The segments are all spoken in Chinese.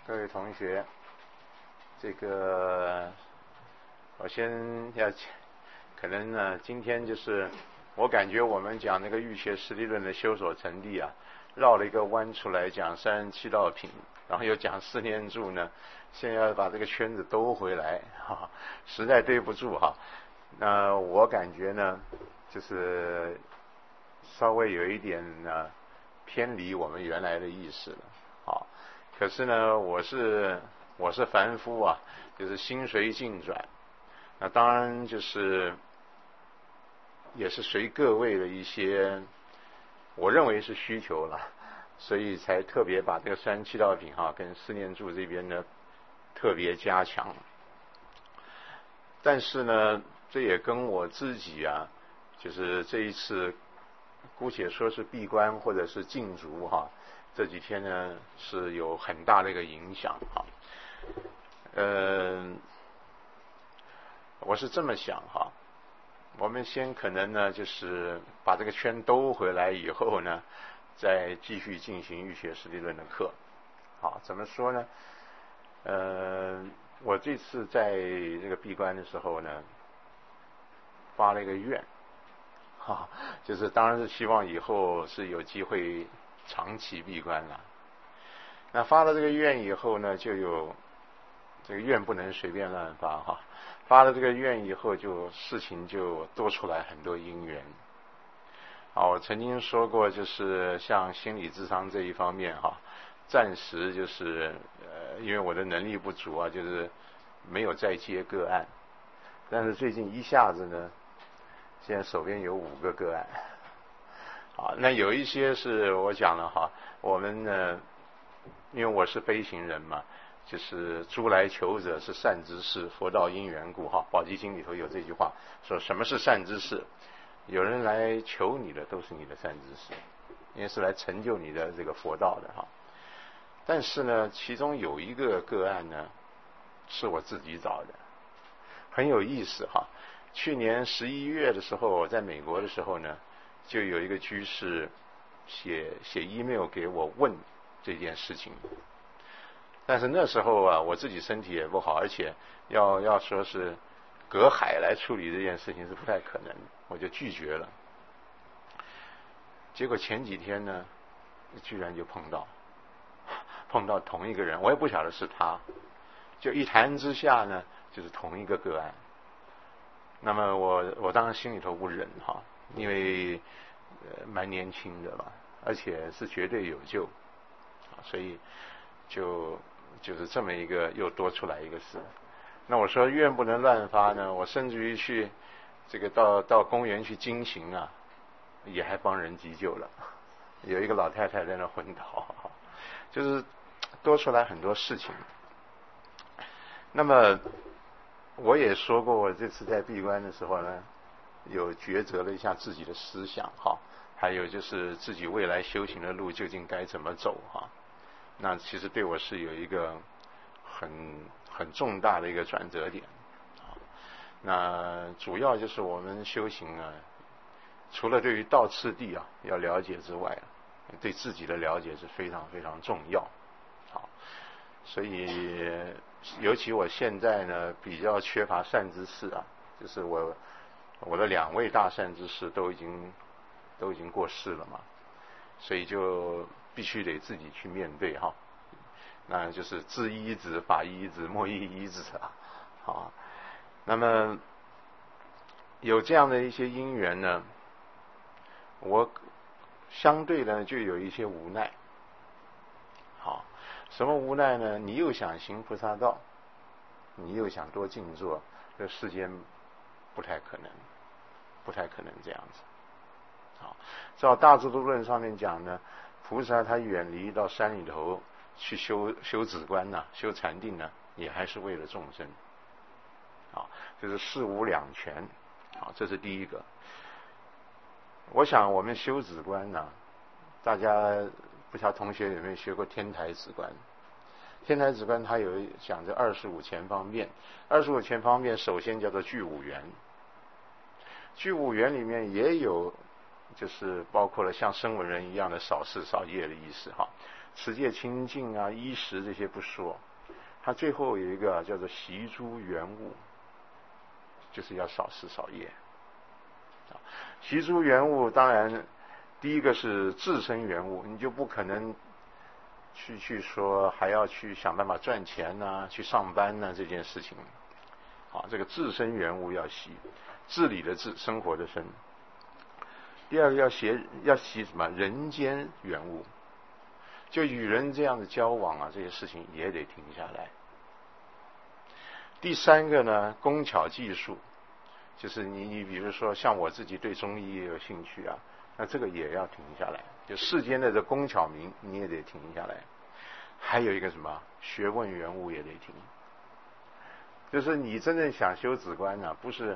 各位同学，我先要可能呢，今天就是我感觉我们讲那个欲学实地论的修所成地啊，绕了一个弯出来讲37道品，然后又讲四念住呢，现在要把这个圈子兜回来，实在对不住哈。那我感觉呢，就是稍微有一点呢偏离我们原来的意思了，好。可是呢，我是凡夫啊，就是心随境转。那当然就是也是随各位的一些，我认为是需求了，所以才特别把这个37道品跟四念住这边呢特别加强。但是呢，这也跟我自己啊，就是这一次姑且说是闭关或者是禁足这几天呢是有很大的一个影响我是这么想我们先可能呢就是把这个圈兜回来以后呢，再继续进行欲学实地论的课。好，怎么说呢？我这次在这个闭关的时候呢，发了一个愿，就是当然是希望以后是有机会长期闭关了。那发了这个愿以后呢，就有这个愿不能随便乱发发了这个愿以后，就事情就多出来很多因缘。我曾经说过，就是像心理智商这一方面暂时就是因为我的能力不足就是没有再接个案。但是最近一下子呢，现在手边有5个个案。那有一些是我讲了我们呢，因为我是悲行人嘛，就是诸来求者是善知识，佛道因缘故宝积经里头有这句话，说什么是善知识？有人来求你的都是你的善知识，因为是来成就你的这个佛道的但是呢，其中有一个个案呢，是我自己找的，很有意思去年11月的时候，我在美国的时候呢，就有一个居士写 email 给我问这件事情。但是那时候我自己身体也不好，而且要说是隔海来处理这件事情是不太可能的，我就拒绝了。结果前几天呢，居然就碰到同一个人，我也不晓得是他，就一谈之下呢，就是同一个个案。那么我当然心里头不忍因为蛮年轻的嘛，而且是绝对有救所以就是这么一个又多出来一个事。那我说愿不能乱发呢，我甚至于去这个到公园去惊行也还帮人急救了，有一个老太太在那昏倒，就是多出来很多事情。那么我也说过，我这次在闭关的时候呢，有抉择了一下自己的思想还有就是自己未来修行的路究竟该怎么走那其实对我是有一个很重大的一个转折点那主要就是我们修行除了对于道次第要了解之外对自己的了解是非常非常重要所以尤其我现在呢比较缺乏善知识就是我的2位大善知识都已经过世了嘛，所以就必须得自己去面对那就是智依止、法依止、莫依止那么有这样的一些因缘呢，我相对呢就有一些无奈什么无奈呢？你又想行菩萨道，你又想多静坐，这世间不太可能这样子照大智度论上面讲呢，菩萨他远离到山里头去修止观修禅定也还是为了众生就是事无两全这是第一个。我想我们修止观大家不晓得同学有没有学过天台止观？天台止观它有讲这25前方便，25前方便首先叫做具五缘，具五缘里面也有就是包括了像声闻人一样的少事少业的意思持戒清净啊、衣食这些不说，他最后有一个叫做习诸缘物，就是要少事少业。习诸缘物，当然第一个是自身缘物，你就不可能去说还要去想办法赚钱啊、去上班啊这件事情。好，这个自身缘物要习，治理的治，生活的生。第二个要习什么？人间缘物，就与人这样的交往啊，这些事情也得停下来。第三个呢，工巧技术，就是你比如说像我自己对中医也有兴趣啊，那这个也要停下来。就世间的这工巧名你也得停下来。还有一个什么？学问缘物也得停。就是你真正想修止观呢，不是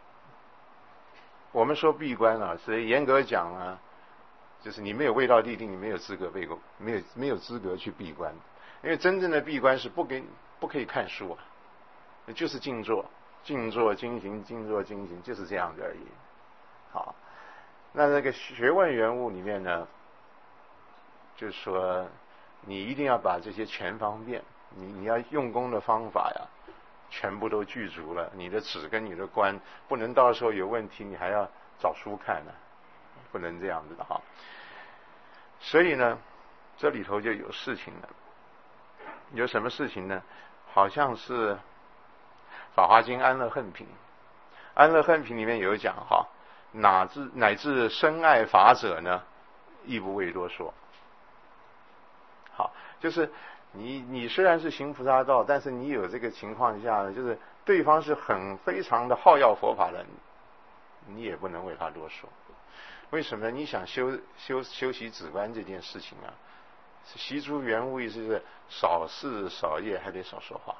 我们说闭关啊，所以严格讲啊，就是你没有未到地定，你没有资格没有资格去闭关。因为真正的闭关是不可以看书啊，就是静坐精行，静坐精行，就是这样的而已。好，那这个学问缘物里面呢，就是说你一定要把这些全方面，你要用功的方法呀，全部都具足了，你的止跟你的观不能到时候有问题你还要找书看呢，不能这样子的哈。所以呢，这里头就有事情了。有什么事情呢？好像是《法华经·安乐恨品》，安乐恨品里面有讲哈，乃至深爱法者呢，亦不为多说。好，就是你虽然是行菩萨道，但是你有这个情况下呢，就是对方是非常的好要佛法的，你也不能为他多说。为什么呢？你想修习止观这件事情啊，习诸缘物，意思是少事少业，还得少说话。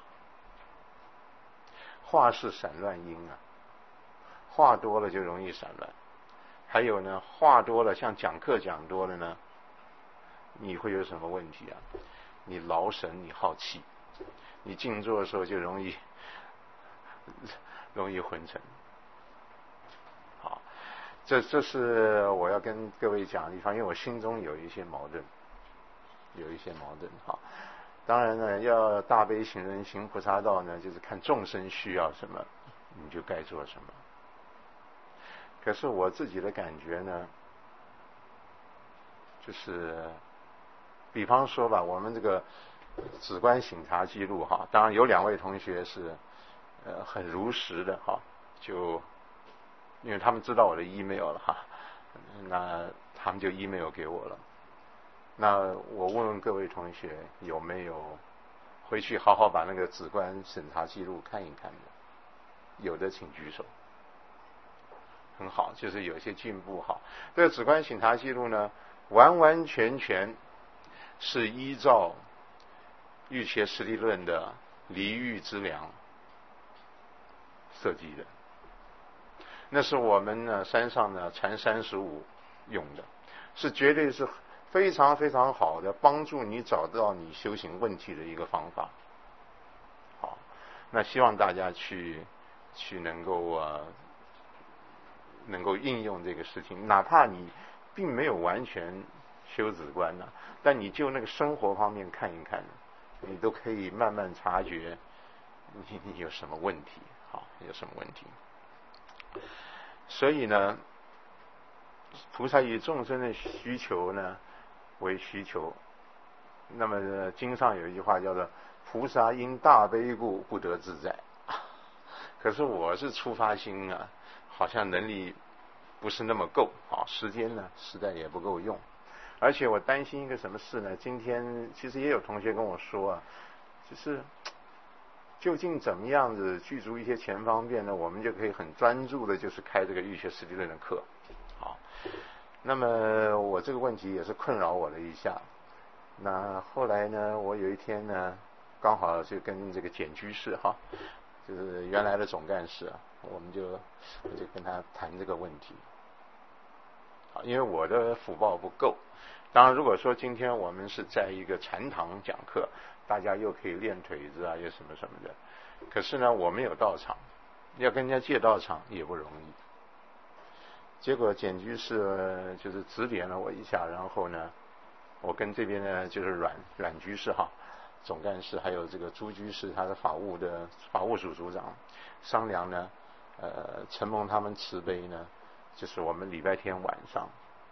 话是散乱因啊，话多了就容易散乱。还有呢，话多了，像讲课讲多了呢，你会有什么问题啊？你劳神，你耗气，你静坐的时候就容易昏沉。好，这是我要跟各位讲的地方，因为我心中有一些矛盾。好，当然呢，要大悲行人行菩萨道呢，就是看众生需要什么，你就该做什么。可是我自己的感觉呢，就是比方说吧，我们这个止观省察记录哈，当然有2位同学是很如实的哈，就因为他们知道我的 email 了哈，那他们就 email 给我了。那我问问各位同学有没有回去好好把那个止观审查记录看一看的？有的请举手。很好，就是有一些进步哈。这个止观审查记录呢，完完全全是依照瑜伽师地论的离欲之良设计的。那是我们呢山上呢禅35用的，是绝对是非常非常好的帮助你找到你修行问题的一个方法。好，那希望大家去能够应用这个事情，哪怕你并没有完全修止观呢，但你就那个生活方面看一看，你都可以慢慢察觉你有什么问题，好，有什么问题。所以呢，菩萨以众生的需求呢为需求。那么经上有一句话叫做菩萨因大悲故不得自在。可是我是出发心啊，好像能力不是那么够啊，时间呢实在也不够用。而且我担心一个什么事呢？今天其实也有同学跟我说啊，就是究竟怎么样子具足一些前方便呢，我们就可以很专注的就是开这个瑜伽师地论的课。好，那么我这个问题也是困扰我了一下。那后来呢，我有一天呢刚好就跟这个简居士哈，就是原来的总干事啊，我就跟他谈这个问题。好，因为我的福报不够。当然如果说今天我们是在一个禅堂讲课，大家又可以练腿子啊，又什么什么的，可是呢我没有道场，要跟人家借道场也不容易。结果简居士就是指点了我一下，然后呢我跟这边呢就是阮居士哈，总干事，还有这个朱居士，他的法务组组长商量呢，承蒙他们慈悲呢，就是我们礼拜天晚上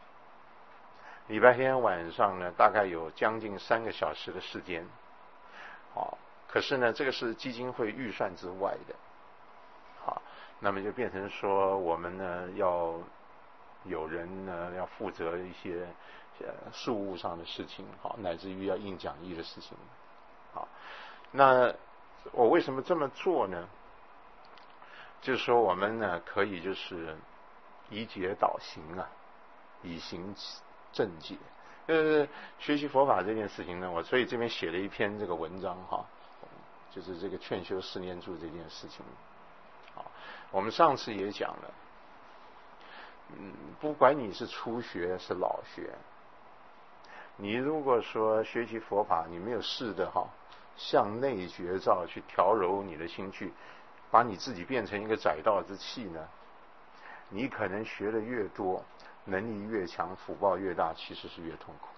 呢，大概有将近3个小时的时间，可是呢，这个是基金会预算之外的，那么就变成说我们呢要有人呢要负责一些事务上的事情，乃至于要印讲义的事情，那我为什么这么做呢？就是说我们呢可以就是以解导行啊，以行正解。学习佛法这件事情呢，我所以这边写了一篇这个文章就是这个劝修4念住这件事情。我们上次也讲了，不管你是初学是老学，你如果说学习佛法，你没有试的向内觉照去调柔你的心去把你自己变成一个载道之器呢，你可能学的越多，能力越强，福报越大，其实是越痛苦。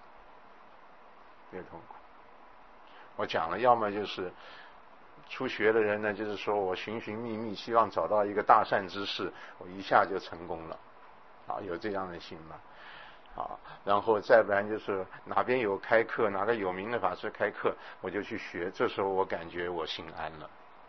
我讲了，要么就是初学的人呢，就是说我寻寻觅觅，希望找到一个大善之事，我一下就成功了，有这样的心吗？然后再不然就是哪边有开课，哪个有名的法师开课，我就去学，这时候我感觉我心安了。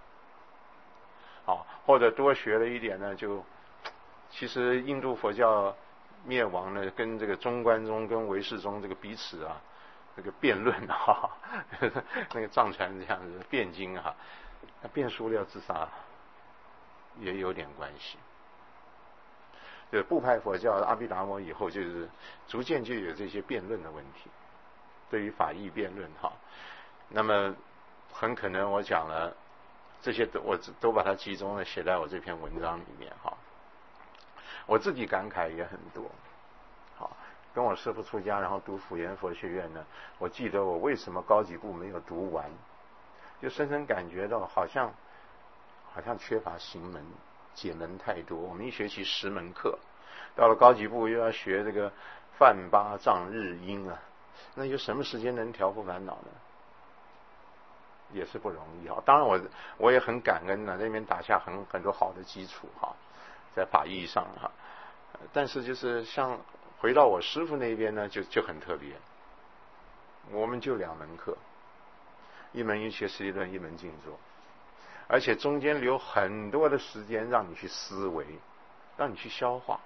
或者多学了一点呢，就其实印度佛教灭亡呢，跟这个中观宗跟唯识宗这个彼此这个辩论那个藏传这样子辩经辩输了要自杀也有点关系。这部派佛教阿毗达摩以后，就是逐渐就有这些辩论的问题，对于法义辩论那么很可能我讲了这些我都把它集中的写在我这篇文章里面我自己感慨也很多。跟我师父出家，然后读辅研佛学院呢，我记得我为什么高级部没有读完，就深深感觉到好像缺乏行门解门太多。我们一学期10门课，到了高级部又要学这个梵八藏日音那有什么时间能调伏烦恼呢？也是不容易当然我也很感恩那边打下很多好的基础在法义上但是就是像回到我师父那边呢，就很特别。我们就2门课，一门一切实理论，一门静坐，而且中间留很多的时间让你去思维，让你去消化。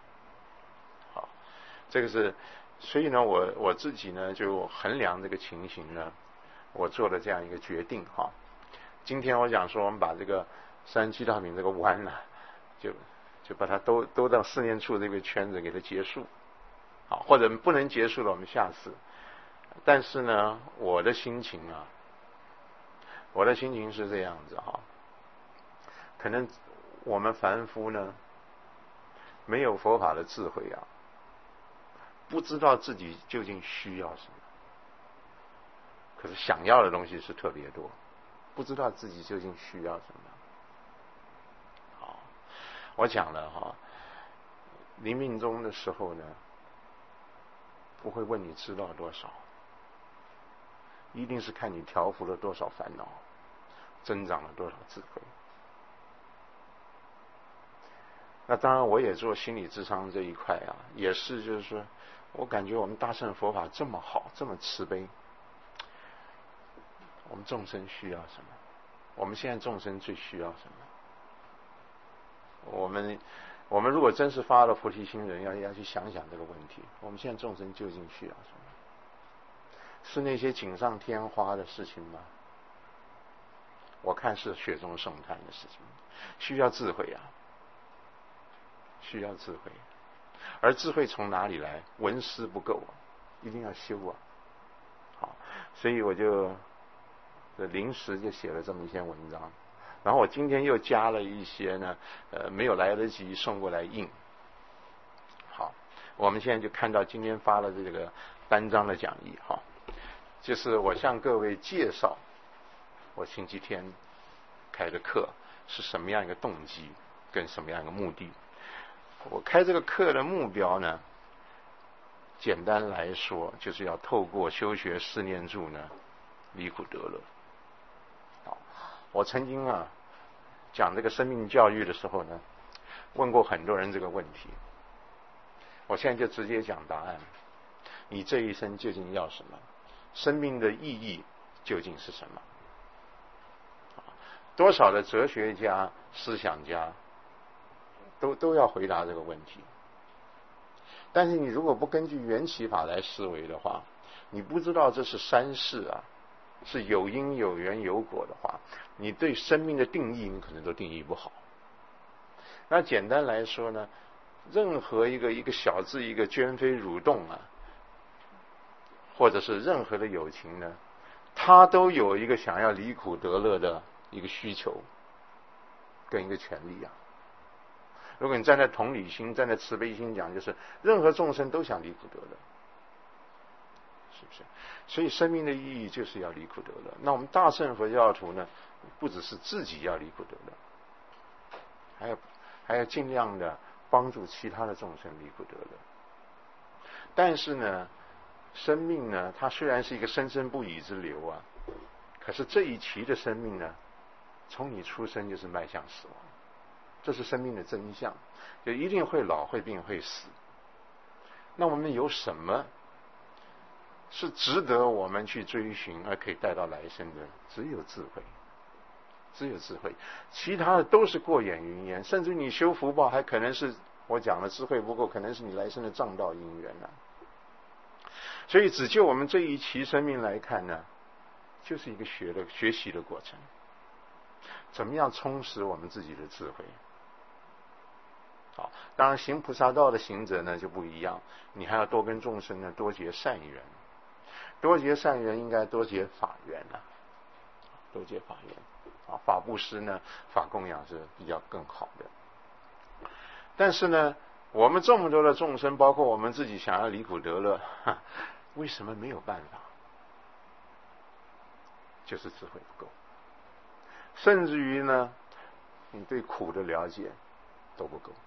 这个是，所以呢，我自己呢就衡量这个情形呢，我做了这样一个决定今天我讲说，我们把这个37大品这个弯就把它都到4念处这个圈子给它结束，或者不能结束了，我们下次。但是呢，我的心情是这样子可能我们凡夫呢，没有佛法的智慧不知道自己究竟需要什么，可是想要的东西是特别多，不知道自己究竟需要什么。我讲了临命终的时候呢，不会问你知道多少，一定是看你调伏了多少烦恼，增长了多少智慧。那当然我也做心理咨商这一块也是就是说，我感觉我们大乘佛法这么好，这么慈悲，我们众生需要什么？我们现在众生最需要什么？我们如果真是发了菩提心人，要去想想这个问题。我们现在众生究竟需要什么？是那些锦上添花的事情吗？我看是雪中送炭的事情，需要智慧需要智慧。而智慧从哪里来？闻思不够一定要修好，所以我就临时就写了这么一篇文章。然后我今天又加了一些呢，没有来得及送过来印。好，我们现在就看到今天发了这个单张的讲义就是我向各位介绍我星期天开的课是什么样一个动机跟什么样一个目的。我开这个课的目标呢， 简单来说，就是要透过修学四念住呢，离苦得乐。好，我曾经讲这个生命教育的时候呢，问过很多人这个问题。我现在就直接讲答案：你这一生究竟要什么？生命的意义究竟是什么？多少的哲学家、思想家都要回答这个问题。但是你如果不根据缘起法来思维的话，你不知道这是三世是有因有缘有果的话，你对生命的定义你可能都定义不好。那简单来说呢，任何一个小字一个涓飞蠕动或者是任何的友情呢，它都有一个想要离苦得乐的一个需求跟一个权利如果你站在同理心、站在慈悲心讲，就是任何众生都想离苦得乐，是不是？所以生命的意义就是要离苦得乐。那我们大乘佛教徒呢，不只是自己要离苦得乐，还要尽量的帮助其他的众生离苦得乐。但是呢，生命呢，它虽然是一个生生不已之流可是这一期的生命呢，从你出生就是迈向死亡。这是生命的真相，就一定会老、会病、会死。那我们有什么是值得我们去追寻而可以带到来生的？只有智慧，只有智慧，其他的都是过眼云烟。甚至你修福报，还可能是我讲的智慧不够，可能是你来生的障道因缘所以只就我们这一期生命来看呢，就是一个学习的过程。怎么样充实我们自己的智慧？好，当然行菩萨道的行者呢就不一样，你还要多跟众生呢多结善缘，多结善缘应该多结法缘多结法缘法布施呢，法供养是比较更好的。但是呢，我们这么多的众生，包括我们自己想要离苦得乐，为什么没有办法？就是智慧不够，甚至于呢，你对苦的了解都不够。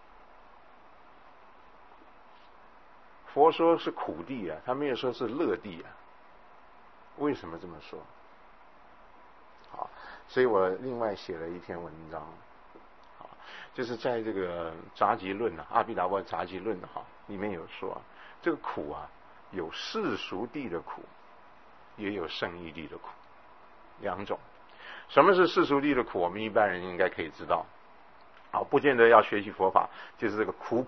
佛说是苦地他没有说是乐地为什么这么说？好，所以我另外写了一篇文章，就是在这个杂集论阿毗达波杂集论里面有说，这个苦有世俗地的苦，也有圣义地的苦，两种。什么是世俗地的苦？我们一般人应该可以知道，不见得要学习佛法，就是这个苦，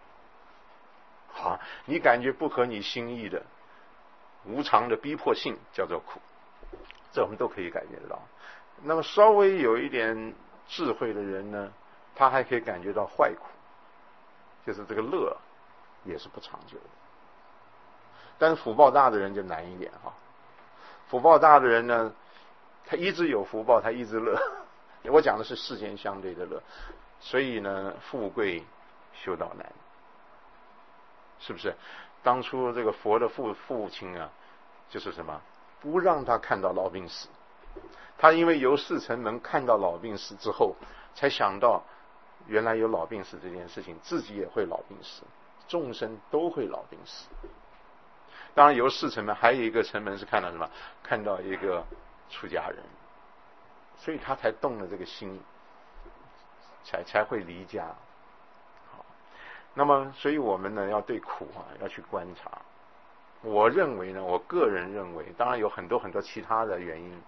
你感觉不合你心意的无常的逼迫性叫做苦，这我们都可以感觉得到。那么稍微有一点智慧的人呢，他还可以感觉到坏苦，就是这个乐也是不长久的。但是福报大的人就难一点福报大的人呢，他一直有福报，他一直乐。我讲的是世间相对的乐，所以呢，富贵修道难，是不是？当初这个佛的父亲就是什么？不让他看到老病死。他因为由世成门看到老病死之后，才想到原来有老病死这件事情，自己也会老病死，众生都会老病死。当然由世成门还有一个成门是看到什么？看到一个出家人，所以他才动了这个心，才会离家。那么所以我们呢要对苦要去观察。我认为呢，我个人认为，当然有很多很多其他的原因，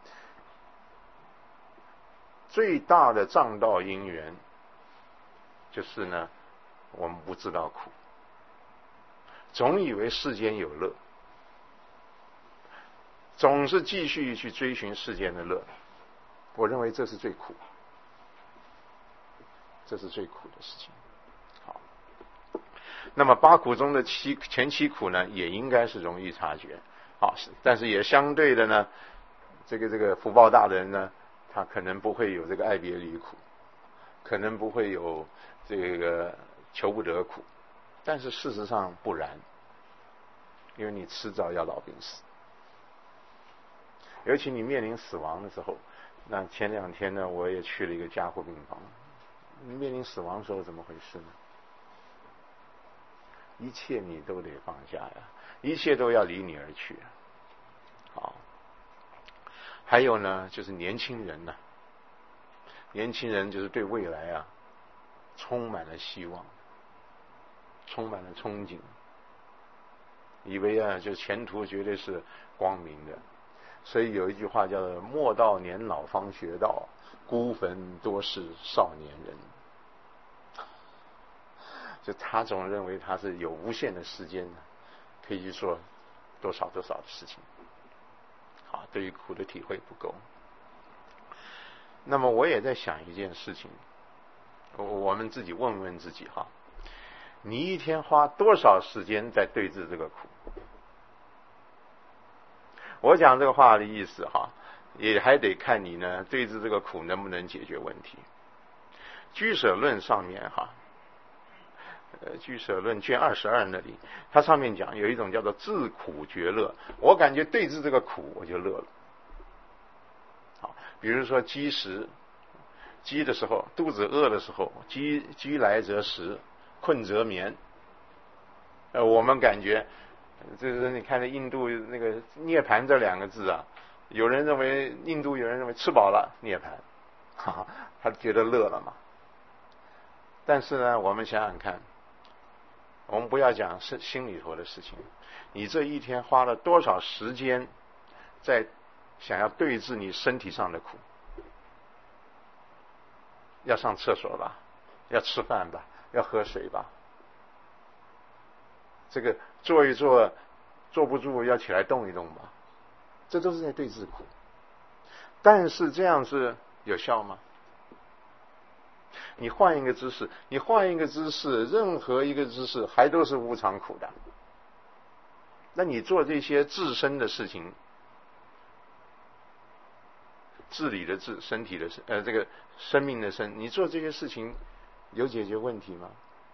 最大的障道因缘就是呢，我们不知道苦，总以为世间有乐，总是继续去追寻世间的乐。我认为这是最苦，这是最苦的事情。好，那么八苦中的前七苦呢，也应该是容易察觉。好，但是也相对的呢，这个福报大的人呢，他可能不会有这个爱别离苦，可能不会有这个求不得苦，但是事实上不然，因为你迟早要老病死，尤其你面临死亡的时候。那前2天呢，我也去了一个加护病房。面临死亡的时候怎么回事呢？ 一切你都得放下呀，一切都要离你而去。好，还有呢，就是年轻人呢，年轻人就是对未来啊充满了希望，充满了憧憬，以为啊就前途绝对是光明的。所以有一句话叫做莫到年老方学道，孤坟多是少年人。就他总认为他是有无限的时间可以去做多少多少的事情，好，对于苦的体会不够。那么我也在想一件事情，我们自己问问自己哈，你一天花多少时间在对峙这个苦？我讲这个话的意思哈，也还得看你呢对峙这个苦能不能解决问题。居舍论上面哈，居舍论卷22那里，它上面讲有一种叫做自苦觉乐。我感觉对峙这个苦我就乐了。好，比如说饥食，饥的时候，肚子饿的时候，饥来则食，困则眠。我们感觉就是你看那印度那个涅槃这2个字啊，有人认为印度有人认为吃饱了涅槃，哈哈，他觉得乐了嘛。但是呢，我们想想看，我们不要讲是心里头的事情，你这一天花了多少时间在想要对治你身体上的苦？要上厕所吧，要吃饭吧，要喝水吧，这个坐一坐坐不住要起来动一动吧，这都是在对治苦。但是这样是有效吗？你换一个姿势，你换一个姿势，任何一个姿势还都是无常苦的。那你做这些自身的事情，治理的治，身体的这个生命的生，你做这些事情有解决问题吗？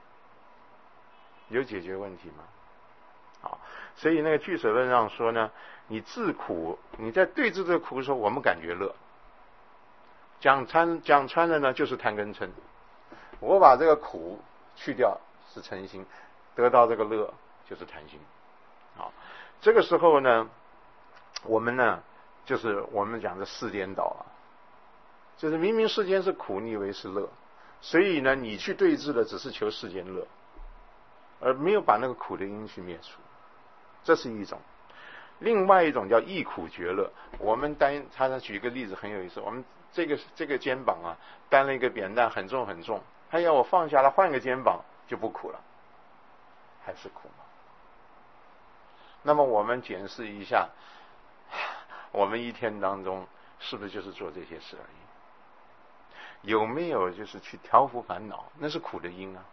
有解决问题吗？好，所以那个居舍论上说呢，你自苦，你在对峙这个苦的时候，我们感觉乐。讲穿了呢，就是贪跟嗔。我把这个苦去掉是嗔心，得到这个乐就是贪心。好，这个时候呢，我们呢，就是我们讲的世颠倒啊，就是明明世间是苦，你以为是乐，所以呢，你去对峙的只是求世间乐，而没有把那个苦的因去灭除，这是一种。另外一种叫异苦觉乐。我们他举一个例子很有意思，我们这个肩膀啊，担了一个扁担很重很重，他要我放下来换个肩膀就不苦了，还是苦吗？那么我们检视一下，我们一天当中是不是就是做这些事而已？有没有就是去调伏烦恼？那是苦的因啊。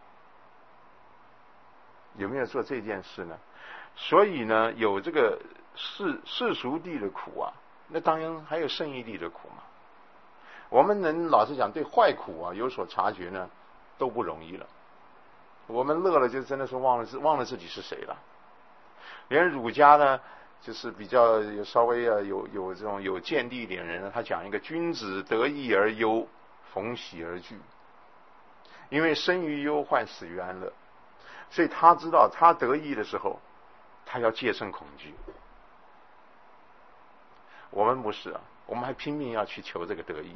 有没有做这件事呢？所以呢，有这个世俗地的苦啊，那当然还有圣义地的苦嘛。我们能老实讲对坏苦啊有所察觉呢，都不容易了。我们乐了就真的是忘了自己是谁了。连儒家呢，就是比较稍微啊有这种有见地一点人呢，他讲一个君子得意而忧，逢喜而惧，因为生于忧患，死于安乐。所以他知道他得意的时候，他要戒慎恐惧。我们不是啊，我们还拼命要去求这个得意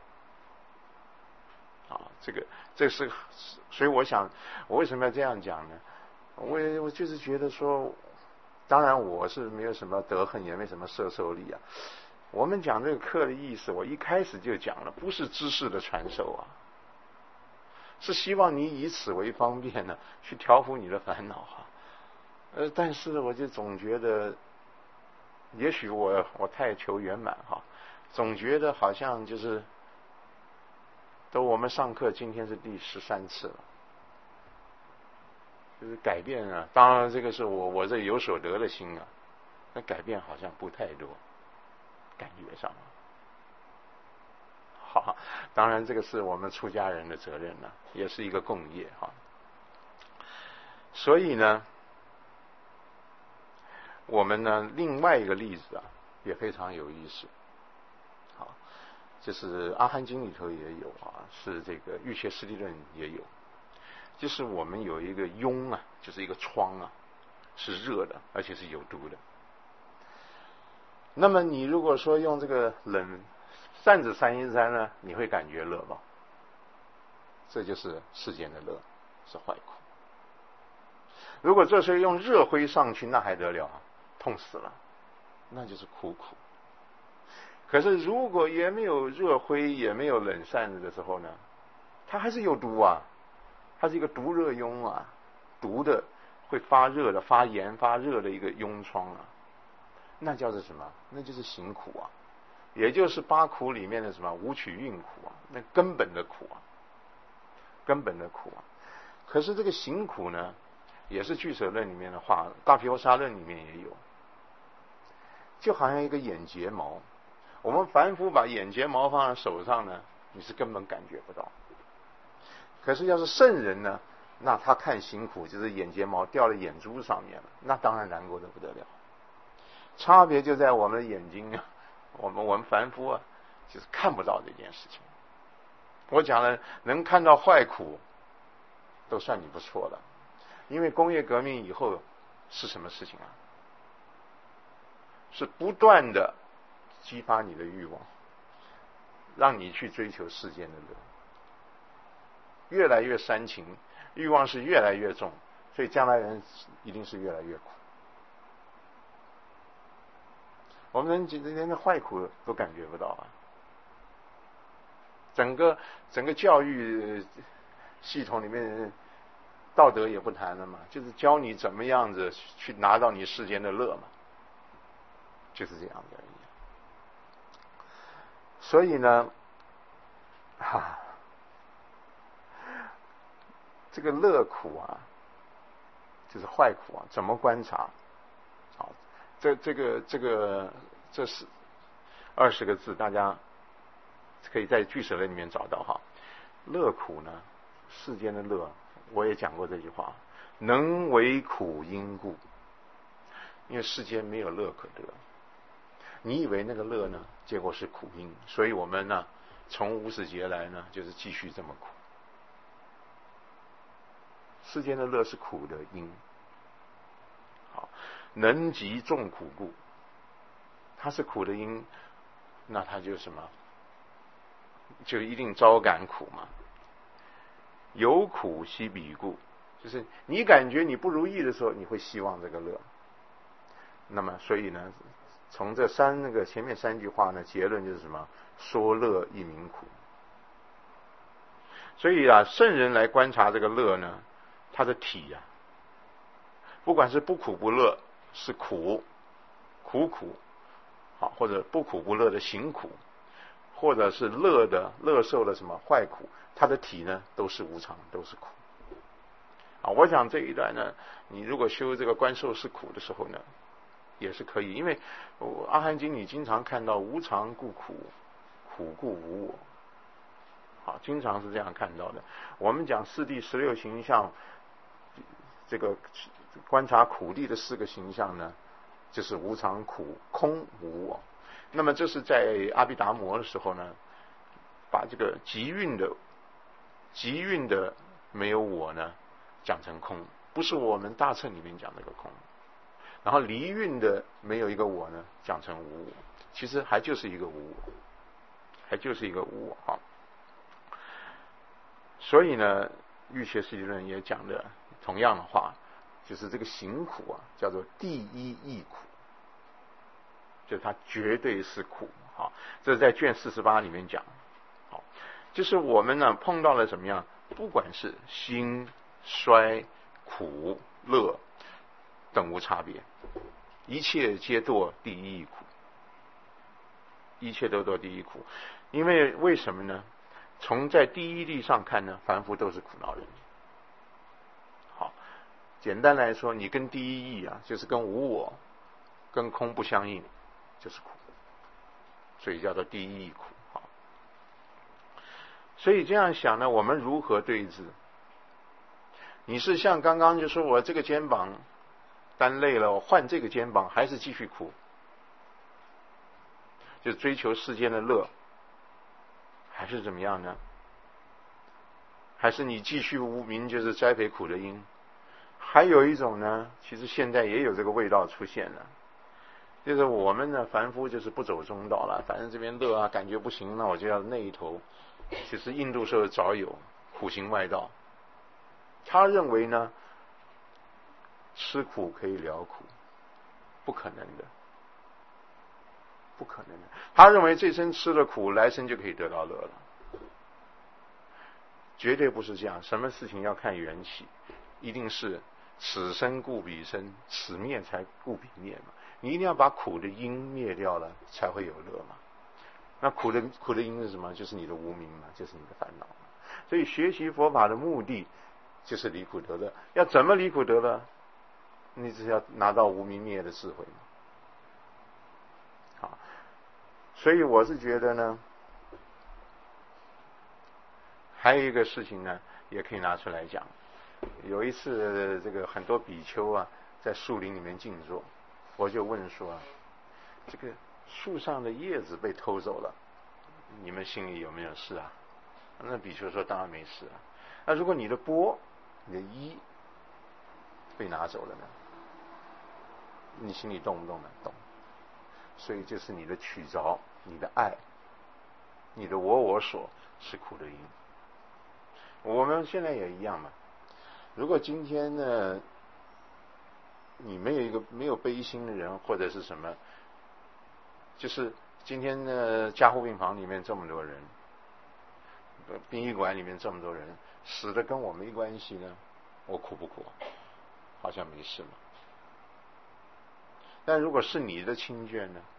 啊！这是，所以我想，我为什么要这样讲呢？我就是觉得说，当然我是没有什么得恨，也没什么摄受力啊。我们讲这个课的意思，我一开始就讲了，不是知识的传授啊，是希望你以此为方便呢，去调伏你的烦恼啊。但是我就总觉得，也许我太求圆满哈，总觉得好像就是都我们上课今天是第13次了，就是改变啊。当然这个是我这有所得的心啊，那改变好像不太多，感觉上。好，当然这个是我们出家人的责任了，也是一个共业哈。所以呢，我们呢另外一个例子啊也非常有意思。好，就是阿含经里头也有啊，是这个瑜伽师地论也有。 就是我们有一个痈啊，就是一个疮啊，是热的，而且是有毒的。那么你如果说用这个冷扇子扇一扇呢，你会感觉热吧？这就是世间的乐，是坏苦。如果这时候用热灰上去，那还得了啊，痛死了，那就是苦。可是如果也没有热灰，也没有冷扇子的时候呢，它还是有毒啊，它是一个毒热痈啊，毒的会发热的、发炎、发热的一个痈疮啊，那叫做什么？那就是行苦啊，也就是八苦里面的什么五取运苦啊，那根本的苦啊，根本的苦啊。可是这个行苦呢，也是俱舍论里面的话，大毗婆沙论里面也有，就好像一个眼睫毛，我们凡夫把眼睫毛放在手上呢，你是根本感觉不到。可是要是圣人呢，那他看行苦，就是眼睫毛掉在眼珠上面了，那当然难过的不得了。差别就在我们的眼睛啊，我们凡夫啊，就是看不到这件事情。我讲了，能看到坏苦，都算你不错了。因为工业革命以后是什么事情啊？是不断的激发你的欲望，让你去追求世间的乐，越来越煽情，欲望是越来越重，所以将来人一定是越来越苦。我们人连个坏苦都感觉不到啊！整个教育系统里面，道德也不谈了嘛，就是教你怎么样子去拿到你世间的乐嘛，就是这样的而已。所以呢，这个乐苦啊，就是坏苦啊，怎么观察？好，这是20个字，大家可以在俱舍论里面找到哈。乐苦呢，世间的乐，我也讲过这句话，能为苦因故，因为世间没有乐可得。你以为那个乐呢，结果是苦因，所以我们呢，从无始劫来呢，就是继续这么苦。世间的乐是苦的因，好，能集众苦故，它是苦的因，那它就什么？就一定招感苦嘛。有苦希彼故，就是你感觉你不如意的时候，你会希望这个乐。那么，所以呢，从这前面3句话呢，结论就是什么？说乐亦名苦。所以啊，圣人来观察这个乐呢，他的体啊，不管是不苦不乐，是苦，好，或者不苦不乐的行苦，或者是乐受的什么坏苦，他的体呢都是无常，都是苦。啊，我想这一段呢，你如果修这个观受是苦的时候呢，也是可以，因为阿含经你经常看到无常故苦，苦故无我。好，经常是这样看到的。我们讲四谛16形象，这个观察苦谛的4个形象呢，就是无常、苦、空、无我。那么这是在阿毗达摩的时候呢，把这个极蕴的没有我呢讲成空，不是我们大乘里面讲那个空。然后离蕴的没有一个我呢讲成无我，其实还就是一个无我，哈。所以呢，欲切世界论也讲的同样的话，就是这个行苦啊，叫做第一义苦，就是它绝对是苦。好，这是在卷48里面讲。好，就是我们呢碰到了怎么样，不管是兴衰苦乐等无差别，一切皆堕第一义苦，一切都堕第一苦。因为什么呢？从在第一义上看呢，凡夫都是苦恼人。好，简单来说，你跟第一义啊，就是跟无我、跟空不相应，就是苦，所以叫做第一义苦。好，所以这样想呢，我们如何对治？你是像刚刚就说我这个肩膀担累了，我换这个肩膀，还是继续苦？就追求世间的乐，还是怎么样呢？ 还是你继续无明，就是栽培苦的因？还有一种呢，其实现在也有这个味道出现了，就是我们呢凡夫就是不走中道了，反正这边乐啊，感觉不行，那我就要那一头。其实印度社会早有苦行外道，他认为呢，吃苦可以了苦，不可能的，不可能的。他认为这生吃了苦，来生就可以得到乐了，绝对不是这样。什么事情要看缘起，一定是此生故彼生，此灭才故彼灭嘛。你一定要把苦的因灭掉了，才会有乐嘛。那苦的因是什么？就是你的无明嘛，就是你的烦恼嘛。所以学习佛法的目的就是离苦得乐。要怎么离苦得乐？你只要拿到无明灭的智慧嘛。好，所以我是觉得呢，还有一个事情呢，也可以拿出来讲。有一次，这个很多比丘啊，在树林里面静坐，我就问说，这个树上的叶子被偷走了，你们心里有没有事啊？那比丘说当然没事啊。那如果你的钵、你的衣被拿走了呢？你心里动不动呢？动。所以就是你的取着、你的爱、你的我所是苦的因。我们现在也一样嘛。如果今天呢，你没有悲心的人，或者是什么，就是今天呢，加护病房里面这么多人，殡仪馆里面这么多人，死的跟我没关系呢，我苦不苦？好像没事嘛。但如果是你的亲眷呢？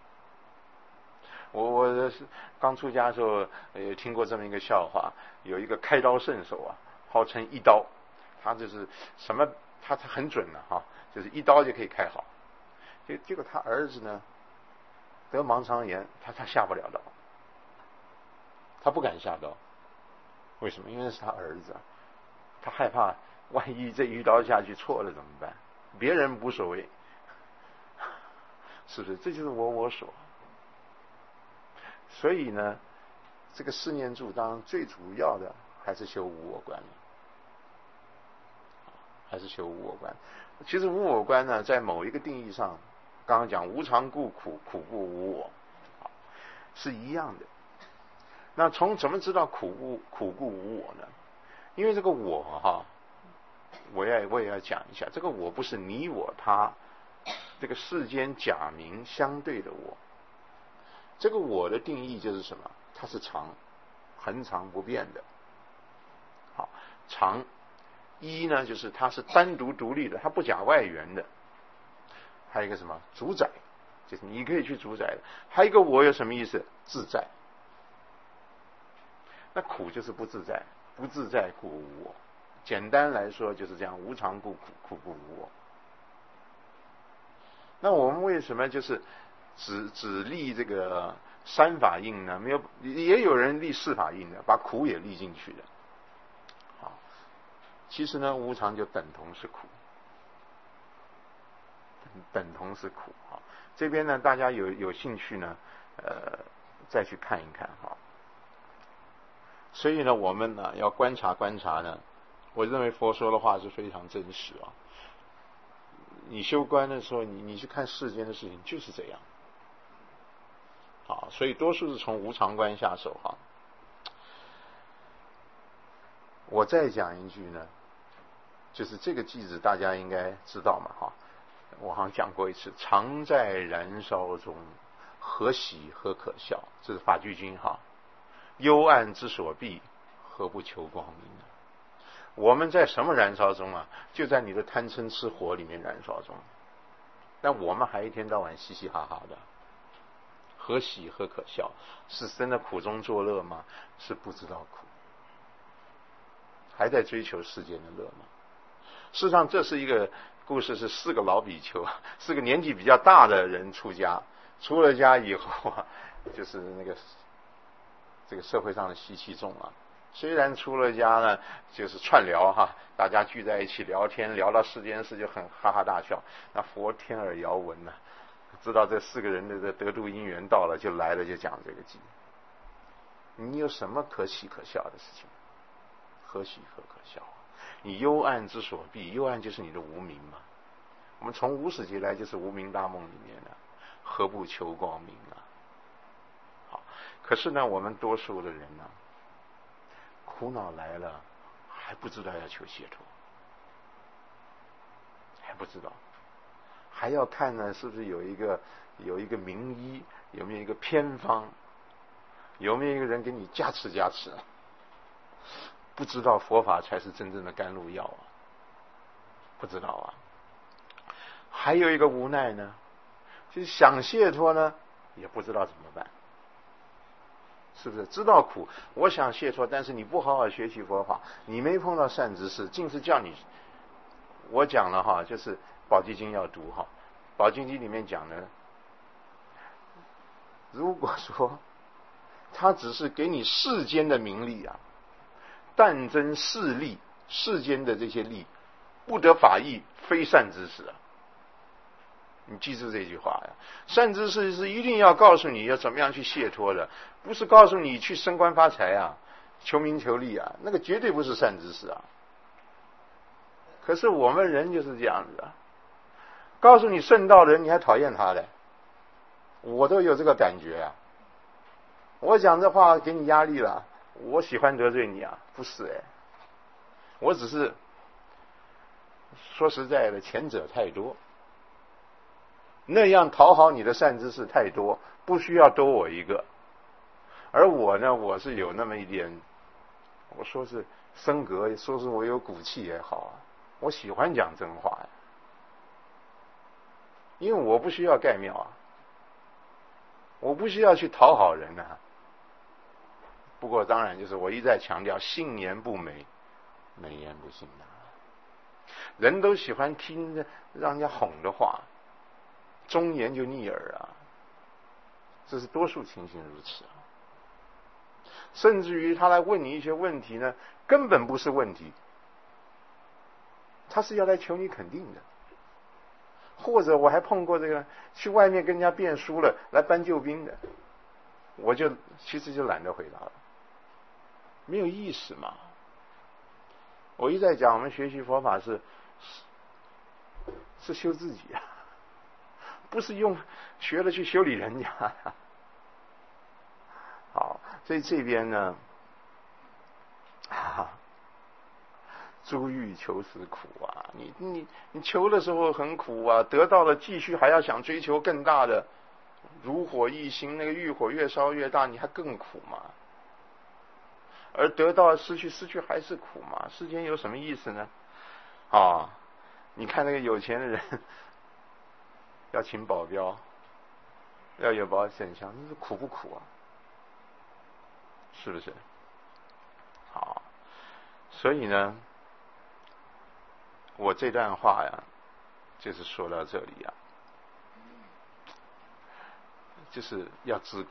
我是刚出家的时候，听过这么一个笑话，有一个开刀圣手啊，号称一刀，他就是什么，他很准的哈，就是一刀就可以开好。结果他儿子呢得盲肠炎，他下不了刀，他不敢下刀。为什么？因为是他儿子啊，他害怕万一这一刀下去错了怎么办？别人无所谓，是不是？这就是我所。所以呢，这个四念住当然最主要的还是修无我观，还是修无我观。其实无我观呢，在某一个定义上，刚刚讲无常故苦，苦故无我，是一样的。那怎么知道苦故无我呢？因为这个我哈，我也要讲一下，这个我不是你我他，这个世间假名相对的我。这个我的定义就是什么？它是常，恒常不变的。好，常一呢，就是它是单独独立的，它不假外缘的。还有一个什么？主宰，就是你可以去主宰的。还有一个我有什么意思？自在。那苦就是不自在，不自在故无我。简单来说就是这样，无常故苦，苦故无我。那我们为什么就是只立这个三法印呢？没有，也有人立四法印的，把苦也立进去的。好，其实呢，无常就等同是苦，等同是苦。好，这边呢，大家有兴趣呢，再去看一看哈。所以呢，我们呢要观察呢，我认为佛说的话是非常真实啊。你修观的时候，你去看世间的事情就是这样。好，所以多数是从无常观下手哈。我再讲一句呢，就是这个句子大家应该知道嘛哈。我好像讲过一次，常在燃烧中，何喜何可笑？这是法句经哈。幽暗之所避，何不求光明呢？我们在什么燃烧中啊？就在你的贪嗔痴火里面燃烧中。但我们还一天到晚嘻嘻哈哈的，何喜何可笑？是真的苦中作乐吗？是不知道苦，还在追求世间的乐吗？事实上，这是一个故事，是4个老比丘，4个年纪比较大的人出家，出了家以后啊，就是这个社会上的习气重啊。虽然出了家呢，就是串聊哈，大家聚在一起聊天，聊到世间事就很哈哈大笑。那佛天耳遥闻呢，知道这4个人的得度因缘到了，就来了，就讲这个偈。你有什么可喜可笑的事情？ 何喜何可笑啊？你幽暗之所避，幽暗就是你的无明嘛。我们从无始劫来就是无明大梦里面的，何不求光明啊？好，可是呢，我们多数的人呢，苦恼来了还不知道要求解脱，还不知道，还要看呢是不是有一个名医，有没有一个偏方，有没有一个人给你加持加持？不知道佛法才是真正的甘露药啊，不知道啊。还有一个无奈呢，就是想解脱呢，也不知道怎么办，是不是？知道苦，我想解脱，但是你不好好学习佛法，你没碰到善知识，尽是叫你。我讲了哈，就是《宝积经》要读哈，《宝积经》里面讲呢，如果说他只是给你世间的名利啊，但真势利，世间的这些利，不得法益，非善知识啊。你记住这句话呀！善知识是一定要告诉你要怎么样去解脱的，不是告诉你去升官发财啊、求名求利啊，那个绝对不是善知识啊。可是我们人就是这样子啊，告诉你圣道的人，你还讨厌他嘞，我都有这个感觉啊。我讲这话给你压力了，我喜欢得罪你啊？不是我只是说实在的，前者太多。那样讨好你的善知识太多，不需要多我一个。而我呢，我是有那么一点，我说是升格，说是我有骨气也好啊，我喜欢讲真话呀，因为我不需要盖庙啊，我不需要去讨好人啊。不过当然就是我一再强调，信言不美，美言不信啊。人都喜欢听着让人家哄的话，忠言就逆耳啊，这是多数情形如此啊。甚至于他来问你一些问题呢，根本不是问题，他是要来求你肯定的。或者我还碰过这个去外面跟人家辩输了来搬救兵的，我就其实就懒得回答了，没有意思嘛。我一再讲，我们学习佛法是修自己啊，不是用学了去修理人家。好，所以这边呢，诸欲求死苦啊！你求的时候很苦啊，得到了继续还要想追求更大的，如火一心，那个欲火越烧越大，你还更苦嘛。而得到失去还是苦嘛。世间有什么意思呢？你看那个有钱的人要请保镖，要有保险箱，那是苦不苦啊？是不是？好，所以呢，我这段话呀，就是说到这里啊，就是要知苦。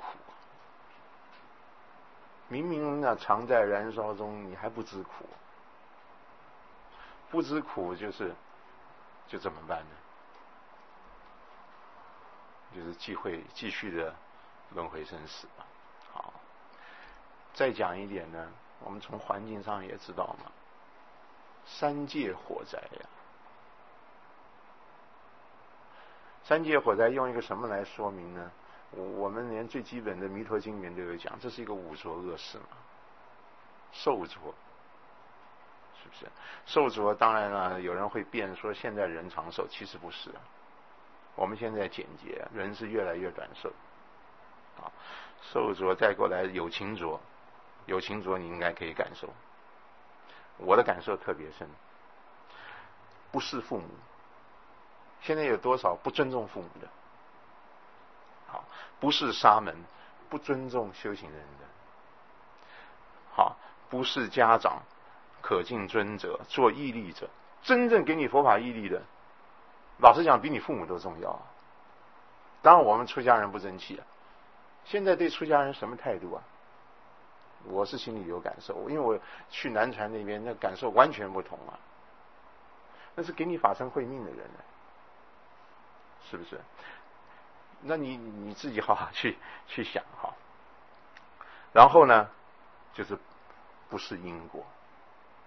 明明呢常在燃烧中，你还不知苦，不知苦就怎么办呢？就是继续的轮回生死吧。好，再讲一点呢，我们从环境上也知道嘛，三界火灾呀。三界火灾用一个什么来说明呢？我们连最基本的《弥陀经》里面都有讲，这是一个五浊恶世嘛，受浊，是不是？受浊当然了，有人会辩说现在人长寿，其实不是啊。我们现在简洁，人是越来越短寿。受浊再过来有情浊，有情浊你应该可以感受。我的感受特别深，不是父母。现在有多少不尊重父母的？好，不是沙门，不尊重修行人的。好，不是家长，可敬尊者，做义利者，真正给你佛法义利的，老实讲，比你父母都重要啊。当然，我们出家人不争气啊。现在对出家人什么态度啊？我是心里有感受，因为我去南传那边，那感受完全不同啊。那是给你法身慧命的人呢，是不是？那你自己好好去想哈。然后呢，就是不是因果。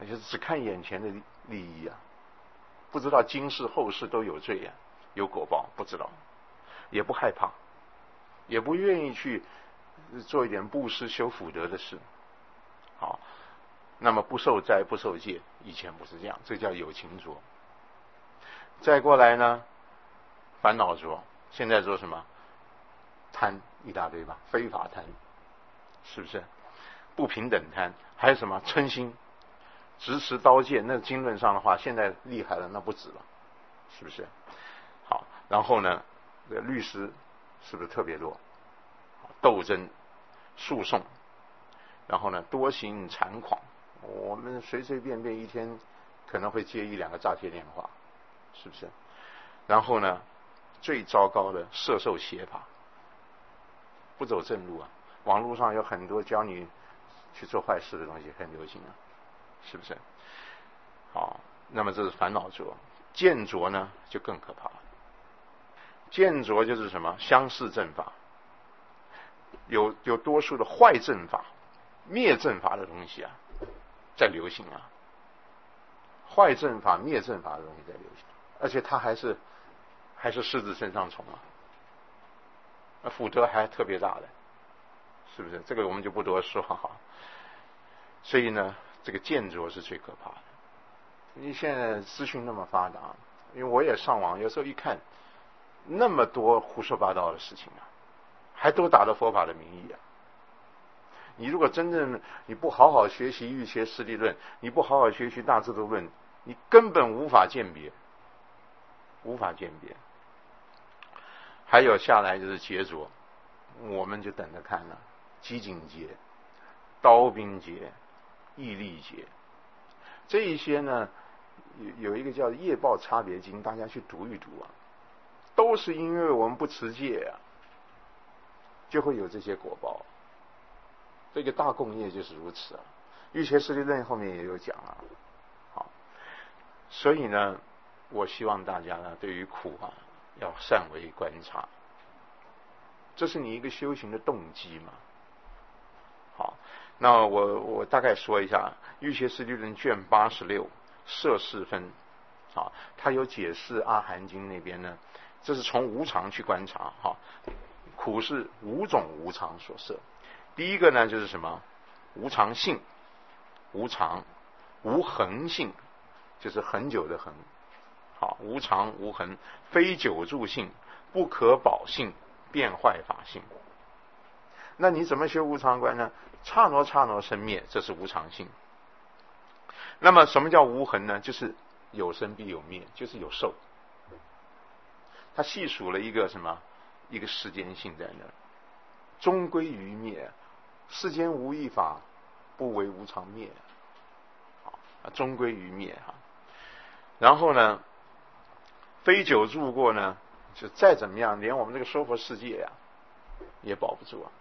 就是只看眼前的利益啊，不知道今世后世都有罪啊，有果报，不知道，也不害怕，也不愿意去做一点布施修福德的事。好，那么不受灾不受戒，以前不是这样，这叫有情着。再过来呢，烦恼着，现在做什么？贪一大堆吧，非法贪，是不是？不平等贪，还有什么嗔心？直持刀剑，那经论上的话，现在厉害了，那不止了，是不是？好，然后呢，这个律师是不是特别多？斗争、诉讼，然后呢，多行残狂，我们随随便便一天可能会接1-2个诈骗电话，是不是？然后呢，最糟糕的摄受邪法，不走正路啊！网络上有很多教你去做坏事的东西，很流行啊。是不是？好，那么这是烦恼着。见着呢，就更可怕了。见着就是什么？相似正法，有多数的坏正法、灭正法的东西啊，在流行啊。坏正法、灭正法的东西在流行，而且它还是狮子身上虫啊，福德还特别大的，是不是？这个我们就不多说哈。所以呢，这个见着是最可怕的。因为现在资讯那么发达，因为我也上网，有时候一看那么多胡说八道的事情啊，还都打着佛法的名义啊。你如果真正你不好好学习瑜伽师地论，你不好好学习大智度论，你根本无法鉴别，无法鉴别。还有下来就是劫着，我们就等着看了，机警劫、刀兵劫、义利劫，这一些呢，有一个叫业报差别经，大家去读一读啊，都是因为我们不持戒啊，就会有这些果报。这个大共业就是如此啊。瑜伽师地论后面也有讲啊。好，所以呢，我希望大家呢，对于苦啊，要善为观察，这是你一个修行的动机嘛。好，那我大概说一下瑜伽师地论卷86摄事分啊，它有解释阿含经那边呢，这是从无常去观察哈。苦是5种无常所摄。第一个呢就是什么？无常性，无常，无恒性，就是很久的恒。好，无常无恒，非久住性，不可保性，变坏法性。那你怎么学无常观呢？刹那刹那生灭，这是无常性。那么什么叫无恒呢？就是有生必有灭，就是有受。他细数了一个什么？一个世间性在那，终归于灭。世间无一法，不为无常灭。好，终归于灭哈。然后呢，非久住过呢，就再怎么样，连我们这个娑婆世界呀，也保不住啊。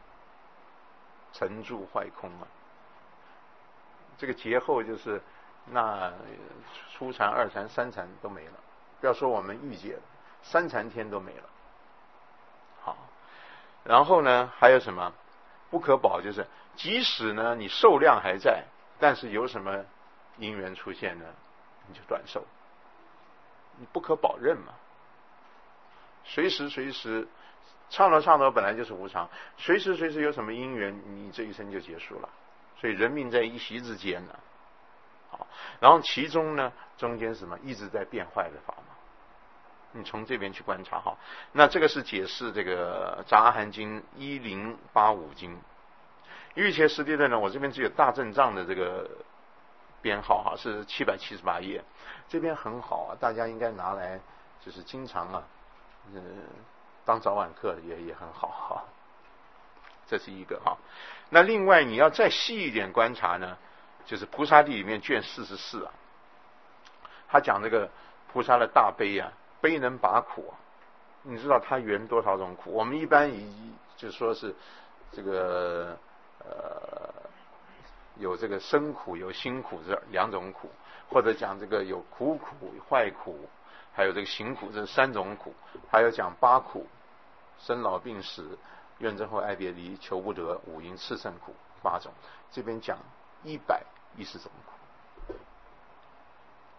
成住坏空啊。这个劫后就是那初禅、二禅、三禅都没了，不要说我们欲界了，3禅天都没了。好，然后呢，还有什么？不可保，就是即使呢你寿量还在，但是有什么因缘出现呢，你就短寿。你不可保任嘛，随时随时，刹那刹那本来就是无常，随时随时有什么因缘，你这一生就结束了。所以人命在一息之间呢。好，然后其中呢，中间什么一直在变坏的法嘛，你从这边去观察哈。那这个是解释这个杂阿含经1085经。瑜伽师地论呢，我这边只有大正藏的这个编号哈，是778页，这边很好啊，大家应该拿来就是经常啊，当早晚课也很好哈。这是一个哈。那另外你要再细一点观察呢，就是菩萨地里面卷44啊，他讲这个菩萨的大悲啊，悲能拔苦啊。你知道他缘多少种苦？我们一般就说是这个有这个生苦有辛苦这2种苦，或者讲这个有苦苦坏苦，还有这个行苦，这是3种苦，还有讲8苦：生老病死、怨憎会爱别离、求不得、五阴炽盛苦8种。这边讲110种苦，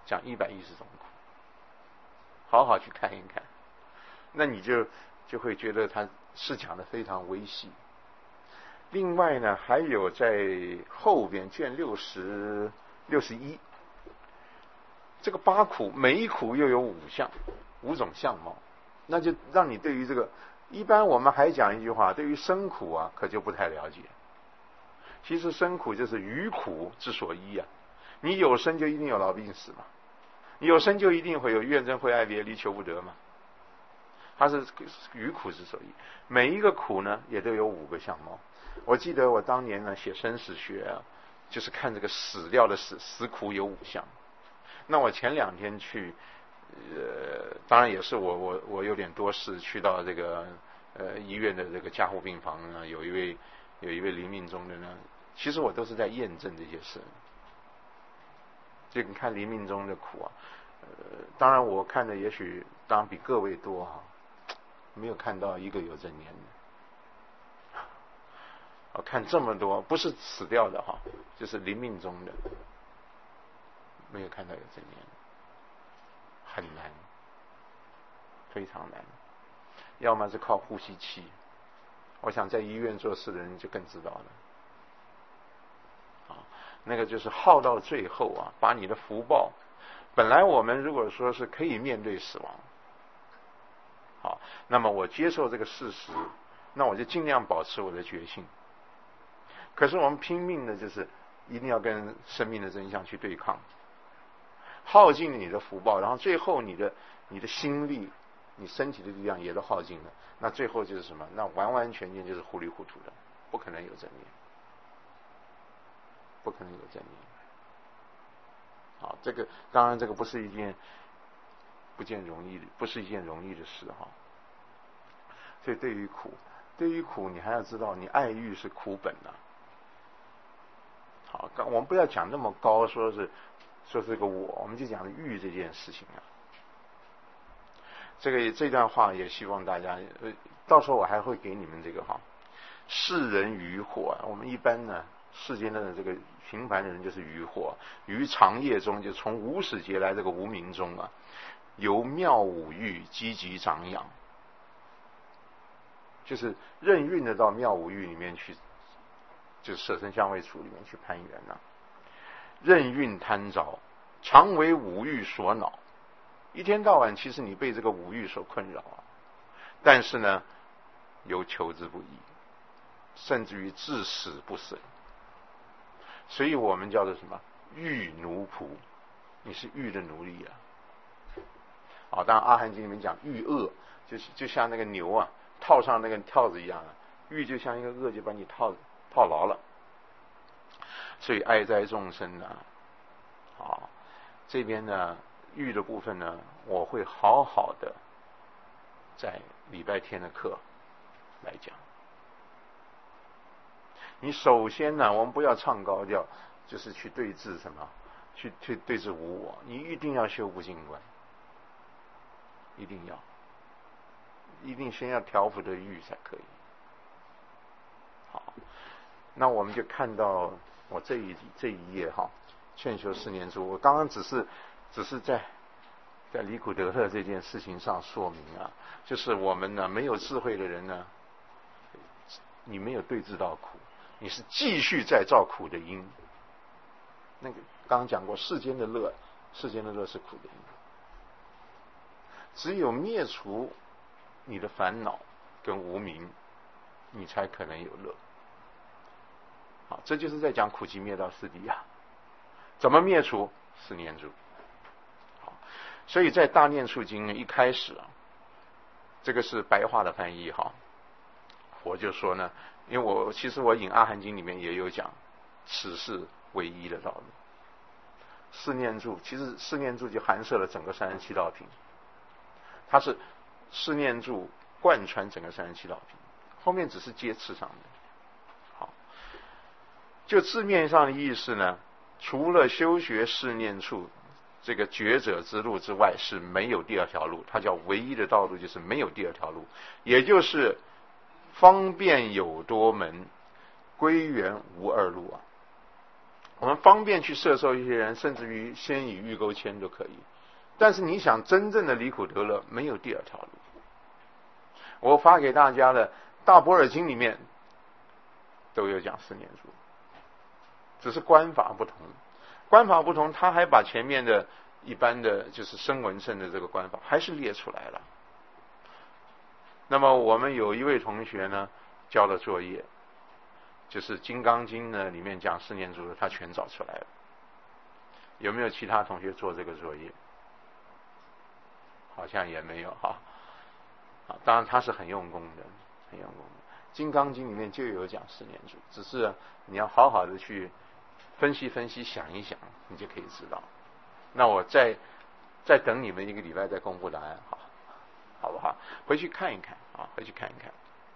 讲110种苦，好好去看一看，那你就会觉得他是讲的非常微细。另外呢，还有在后边卷61，这个8苦，每一苦又有5种相貌，那就让你对于这个，一般我们还讲一句话，对于生苦啊，可就不太了解。其实生苦就是余苦之所依啊，你有生就一定有老病死嘛，你有生就一定会有怨憎会爱别离求不得嘛，它是余苦之所依。每一个苦呢，也都有5个相貌。我记得我当年呢写生死学啊，就是看这个死掉的死苦有5项。那我前2天去，当然也是我有点多事，去到这个医院的这个加护病房呢，有一位临命终的呢，其实我都是在验证这些事。就你看临命终的苦啊，当然我看的也许当然比各位多哈，没有看到一个有正念的。我看这么多，不是死掉的哈，就是临命终的，没有看到有正念的，很难，非常难。要么是靠呼吸器，我想在医院做事的人就更知道了。那个就是耗到最后啊，把你的福报，本来我们如果说是可以面对死亡，好，那么我接受这个事实，那我就尽量保持我的决心。可是我们拼命的就是一定要跟生命的真相去对抗，耗尽了你的福报，然后最后你的心力，你身体的力量也都耗尽了，那最后就是什么？那完完全全就是糊里糊涂的，不可能有正念，不可能有正念。好，这个当然这个不是一件容易的事哈。所以对于苦，你还要知道，你爱欲是苦本啊。好，我们不要讲那么高，说是个我们就讲欲这件事情啊。这段话也希望大家，到时候我还会给你们这个哈。世人于惑啊，我们一般呢，世间的这个平凡的人就是于惑，于长夜中，就从无始劫来这个无明中啊，由妙五欲积极长养，就是任运的到妙五欲里面去。就是舍身相位处里面去攀缘了，任运贪着，常为五欲所恼，一天到晚其实你被这个五欲所困扰啊，但是呢，又求之不已，甚至于至死不舍。所以我们叫做什么？欲奴仆，你是欲的奴隶啊。当然《阿含经》里面讲欲恶，就像那个牛啊，套上那个跳子一样啊，欲就像一个恶，就把你套牢了。所以哀哉众生呢，这边呢欲的部分呢，我会好好的在礼拜天的课来讲。你首先呢，我们不要唱高调，就是去对治什么，去对治无我，你一定要修不净观，一定先要调伏的欲才可以。好，那我们就看到我这一页哈，劝修4念住。我刚刚只是在离苦得乐这件事情上说明啊，就是我们呢没有智慧的人呢，你没有对治到苦，你是继续在造苦的因。那个刚刚讲过，世间的乐是苦的因，只有灭除你的烦恼跟无明，你才可能有乐。好，这就是在讲苦集灭道四谛啊。怎么灭除？4念住。好，所以在大念处经一开始啊，这个是白话的翻译哈。佛就说呢，因为其实我引阿含经里面也有讲，此是唯一的道路。4念住，其实4念住就含摄了整个37道品，它是4念住贯穿整个37道品，后面只是接次上的。好，就字面上的意思呢，除了修学4念处这个觉者之路之外，是没有第二条路。它叫唯一的道路，就是没有第二条路，也就是方便有多门，归元无二路啊。 我们方便去摄受一些人，甚至于先以欲钩牵都可以。但是你想真正的离苦得乐，没有第二条路。我发给大家的大般若经里面都有讲四念住，只是观法不同。观法不同，他还把前面的一般的就是声闻乘的这个观法还是列出来了。那么我们有一位同学呢交了作业，就是《金刚经》呢里面讲四念住的，他全找出来了。有没有其他同学做这个作业？好像也没有哈。当然他是很用功的，很用功的。《金刚经》里面就有讲四念住，只是你要好好的去分析分析，想一想，你就可以知道。那我再等你们一个礼拜再公布答案，好不好？回去看一看啊，回去看一看。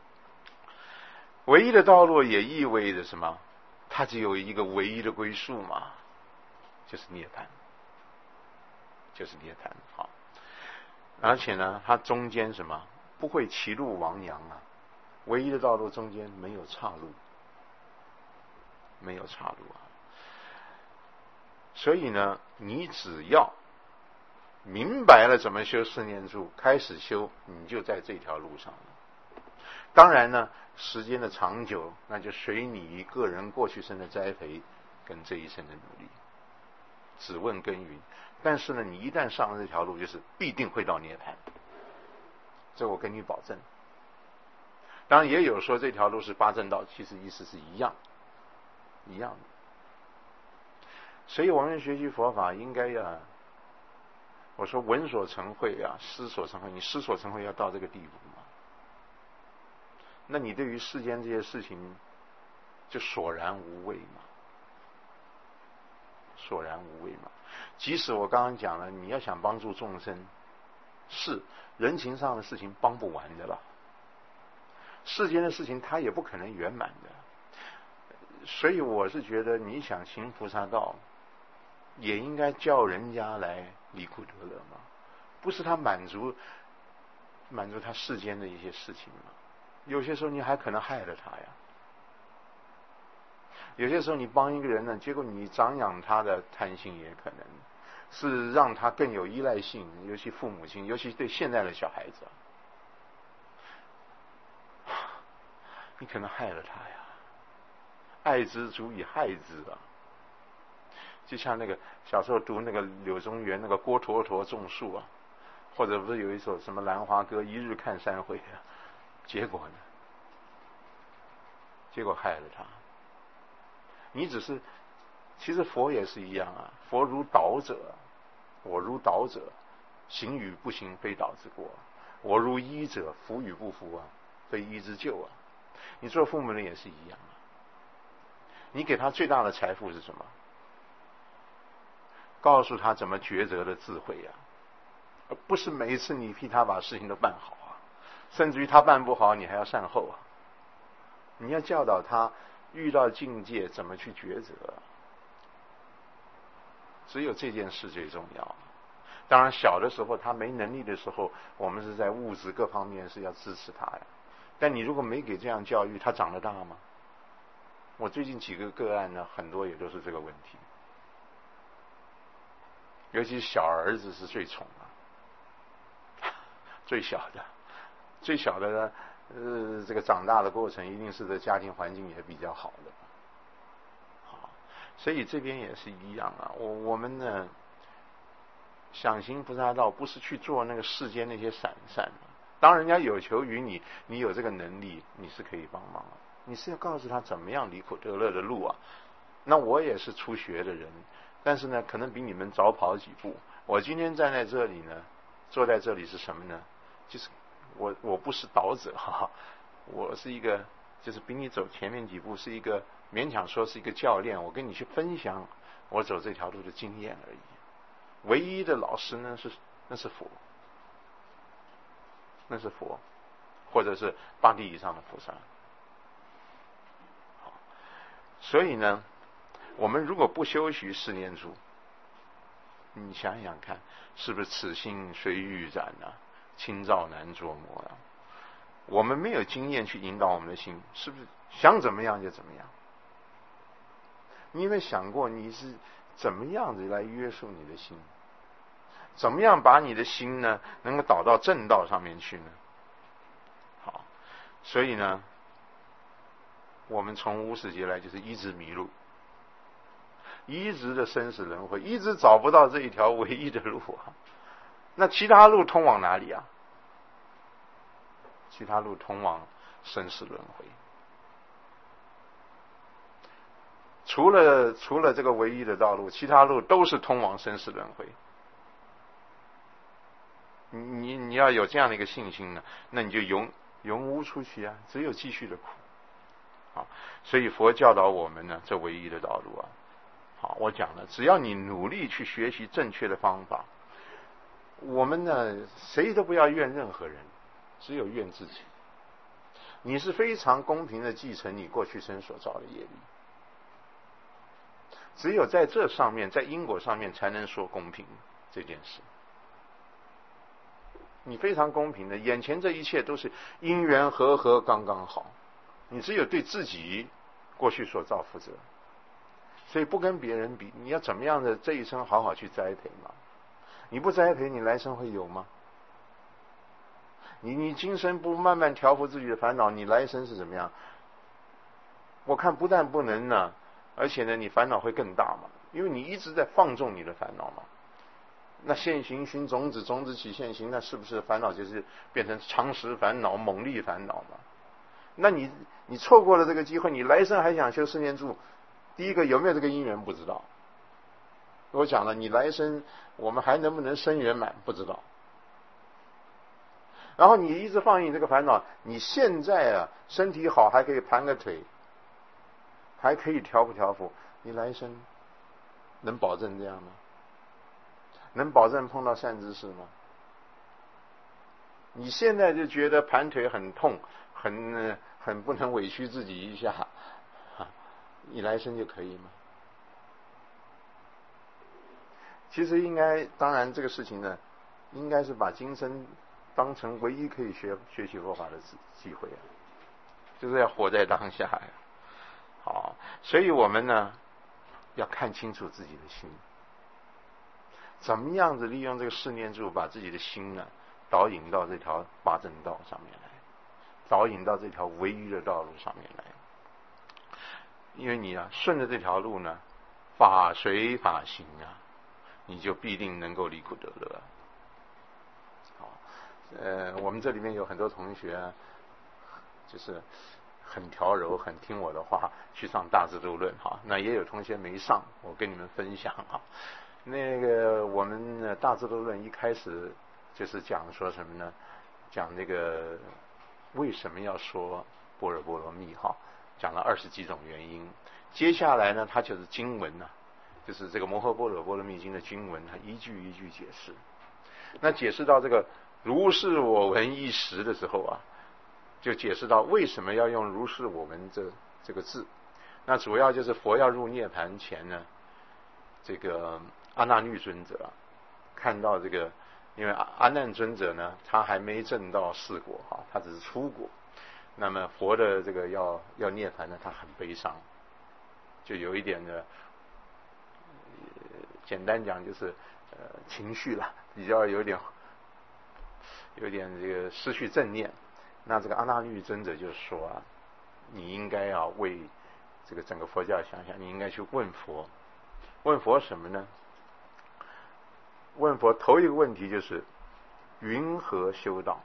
唯一的道路也意味着什么？它只有一个唯一的归宿嘛，就是涅槃，就是涅槃。好，而且呢，它中间什么不会歧路亡羊啊？唯一的道路中间没有岔路，没有岔路啊。所以呢，你只要明白了怎么修四念住，开始修，你就在这条路上了。当然呢，时间的长久，那就随你个人过去生的栽培跟这一生的努力，只问耕耘。但是呢，你一旦上了这条路，就是必定会到涅槃，这我跟你保证。当然也有说这条路是八正道，其实意思是一样的。所以我们学习佛法应该要，我说闻所成慧啊，思所成慧。你思所成慧要到这个地步嘛？那你对于世间这些事情就索然无味嘛？索然无味嘛？即使我刚刚讲了，你要想帮助众生，是人情上的事情帮不完的了，世间的事情它也不可能圆满的。所以我是觉得，你想行菩萨道，也应该叫人家来离苦得乐嘛，不是他满足他世间的一些事情嘛。有些时候你还可能害了他呀。有些时候你帮一个人呢，结果你长养他的贪心，也可能是让他更有依赖性，尤其父母亲，尤其对现在的小孩子，你可能害了他呀。爱之足以害之啊。就像那个小时候读那个柳宗元那个郭橐驼种树啊，或者不是有一首什么兰花歌，一日看三回啊，结果呢？结果害了他。你只是，其实佛也是一样啊。佛如导者，我如导者，行与不行非导之过；我如医者，服与不服啊，非医之救啊。你做父母的也是一样啊。你给他最大的财富是什么？告诉他怎么抉择的智慧啊，而不是每一次你替他把事情都办好啊，甚至于他办不好，你还要善后啊。你要教导他遇到境界怎么去抉择，只有这件事最重要。当然小的时候他没能力的时候，我们是在物质各方面是要支持他呀。但你如果没给这样教育，他长得大吗？我最近几个个案呢，很多也都是这个问题。尤其小儿子是最宠的，最小的呢，这个长大的过程一定是这家庭环境也比较好的。好，所以这边也是一样啊。我们呢，想行菩萨道，不是去做那个世间那些散善。当人家有求于你，你有这个能力，你是可以帮忙的。你是要告诉他怎么样离苦得乐的路啊。那我也是初学的人，但是呢，可能比你们早跑几步。我今天站在这里呢，坐在这里是什么呢？就是我不是导者哈，我是一个就是比你走前面几步，是一个勉强说是一个教练，我跟你去分享我走这条路的经验而已。唯一的老师呢那是佛，那是佛，或者是八地以上的菩萨。好，所以呢，我们如果不修习四念住，你想想看，是不是此心虽欲展啊，清照难捉摸啊？我们没有经验去引导我们的心，是不是想怎么样就怎么样？ 你有没有想过你是怎么样子来约束你的心？怎么样把你的心呢能够导到正道上面去呢？好，所以呢，我们从无始劫来就是一直迷路，一直的生死轮回，一直找不到这一条唯一的路啊。那其他路通往哪里啊？其他路通往生死轮回。除了这个唯一的道路，其他路都是通往生死轮回。你要有这样的一个信心呢，那你就永无出期啊，只有继续的苦。好，所以佛教导我们呢，这唯一的道路啊。好，我讲了，只要你努力去学习正确的方法，我们呢谁都不要怨任何人，只有怨自己。你是非常公平的继承你过去生所造的业力。只有在这上面，在因果上面才能说公平这件事。你非常公平的，眼前这一切都是因缘和合刚刚好。你只有对自己过去所造负责，所以不跟别人比。你要怎么样的这一生好好去栽培嘛？你不栽培，你来生会有吗？你今生不慢慢调伏自己的烦恼，你来生是怎么样？我看不但不能呢，而且呢，你烦恼会更大嘛，因为你一直在放纵你的烦恼嘛。那现行寻种子，种子起现行，那是不是烦恼就是变成常识烦恼、猛力烦恼嘛？那你错过了这个机会，你来生还想修四念住，第一个有没有这个因缘不知道。我讲了，你来生我们还能不能生圆满不知道。然后你一直放映这个烦恼，你现在啊身体好还可以盘个腿，还可以调伏，你来生能保证这样吗？能保证碰到善知识吗？你现在就觉得盘腿很痛，很不能委屈自己一下，你来生就可以吗？其实当然这个事情呢，应该是把今生当成唯一可以学习佛法的机会啊，就是要活在当下呀。好，所以我们呢要看清楚自己的心，怎么样子利用这个四念住，把自己的心呢导引到这条八正道上面来，导引到这条唯一的道路上面来。因为你啊顺着这条路呢，法随法行啊，你就必定能够离苦得乐。好，我们这里面有很多同学啊，就是很调柔，很听我的话去上大智度论哈。那也有同学没上，我跟你们分享哈。那个我们大智度论一开始就是讲说什么呢？讲那个为什么要说般若波罗蜜哈，讲了20几种原因。接下来呢，它就是经文呢，就是这个摩诃般若波罗蜜经的经文，它一句一句解释。那解释到这个如是我闻一时的时候啊，就解释到为什么要用如是我闻这个字。那主要就是佛要入涅盘前呢，这个阿那律尊者看到这个，因为阿难尊者呢，他还没证到四果哈，他只是初果。那么佛的这个要涅盘呢，他很悲伤，就有一点的，简单讲就是情绪了，比较有点这个失去正念。那这个阿那律尊者就说啊，你应该要为这个整个佛教想想，你应该去问佛。问佛什么呢？问佛头一个问题就是云何修道？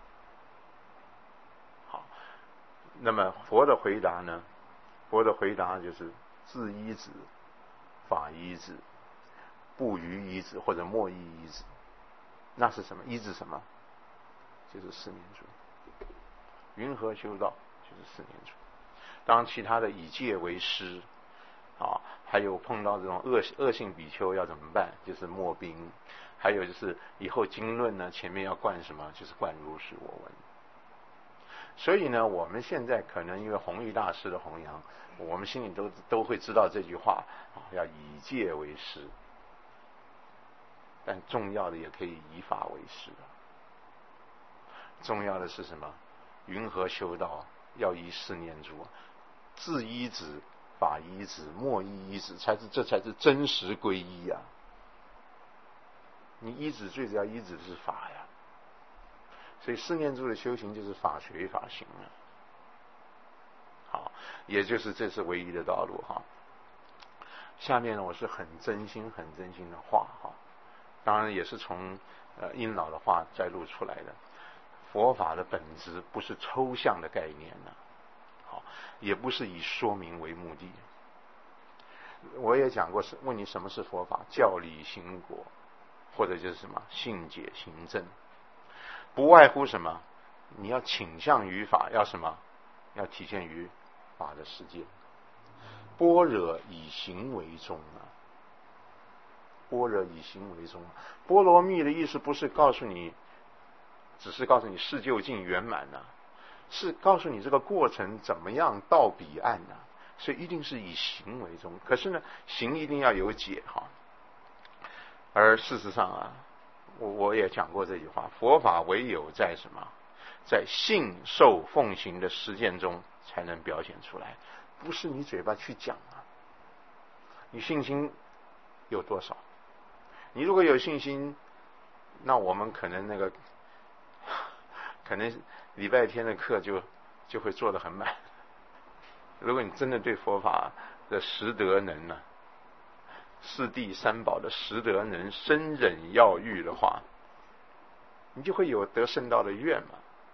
好，那么佛的回答呢？佛的回答就是自依止、法依止、不愚依止或者莫依依止。那是什么？依止什么？就是四念住。云何修道？就是四念住。当其他的以戒为师啊，还有碰到这种恶性比丘要怎么办？就是默兵。还有就是以后经论呢，前面要灌什么？就是灌如是我闻。所以呢，我们现在可能因为弘一大师的弘扬，我们心里都会知道这句话啊，要以戒为师。但重要的也可以以法为师。重要的是什么？云何修道？要依四念住，自依止、 法依止，莫依依止，这才是真实皈依呀。你依止最主要依止的是法呀。所以四念住的修行就是法随法行了。好，也就是这是唯一的道路哈。下面呢，我是很真心的话哈，当然也是从殷老的话摘录出来的。佛法的本质不是抽象的概念呢，好，也不是以说明为目的。我也讲过，问你什么是佛法？教理行果，或者就是什么信解行证，不外乎什么？你要倾向于法，要什么？要体现于法的世界。般若以行为宗啊，般若以行为宗。波罗蜜的意思不是告诉你，只是告诉你事就近圆满啊，是告诉你这个过程怎么样到彼岸啊。所以一定是以行为宗。可是呢，行一定要有解哈。而事实上啊，我也讲过这句话：佛法唯有在什么？在信受奉行的实践中才能表现出来。不是你嘴巴去讲啊。你信心有多少？你如果有信心，那我们可能礼拜天的课就会做得很满。如果你真的对佛法的实德能呢，四谛三宝的实德能深忍要欲的话，你就会有得圣道的愿嘛。